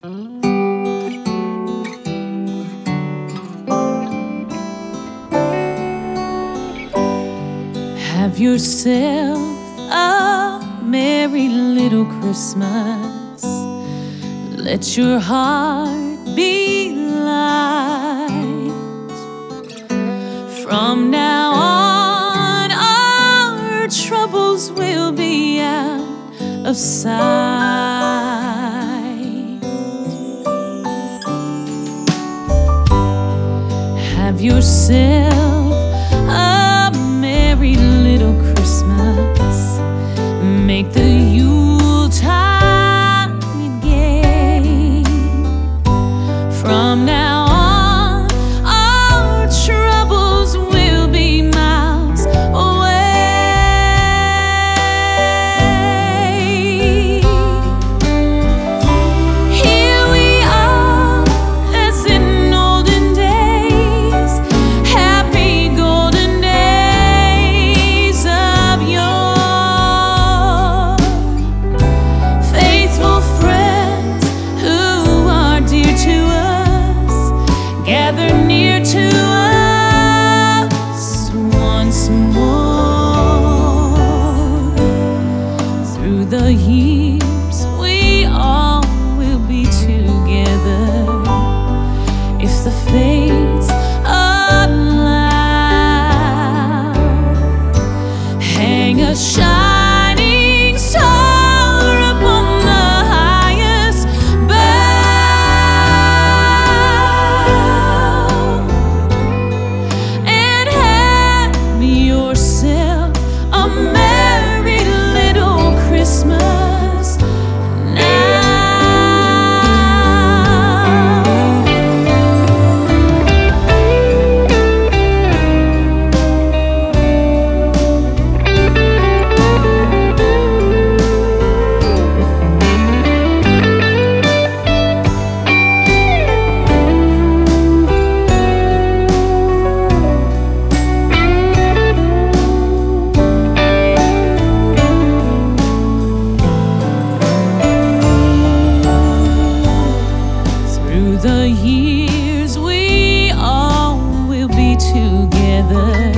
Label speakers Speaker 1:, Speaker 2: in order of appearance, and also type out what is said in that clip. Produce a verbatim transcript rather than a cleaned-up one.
Speaker 1: Have yourself a merry little Christmas. Let your heart be light. From now on, our troubles will be out of sight. Have yourself a merry little Christmas. Make the Yuletide gay. From now on, our troubles will be miles away. Here we are, as in olden days, happy golden days of yore. Faithful friends who are dear to us, gather near to us once more. Through the years, we all will be together if the fates allow. Hang a shining star upon the highest bough, and have yourself a merry little Christmas now. Through the years, we all will be together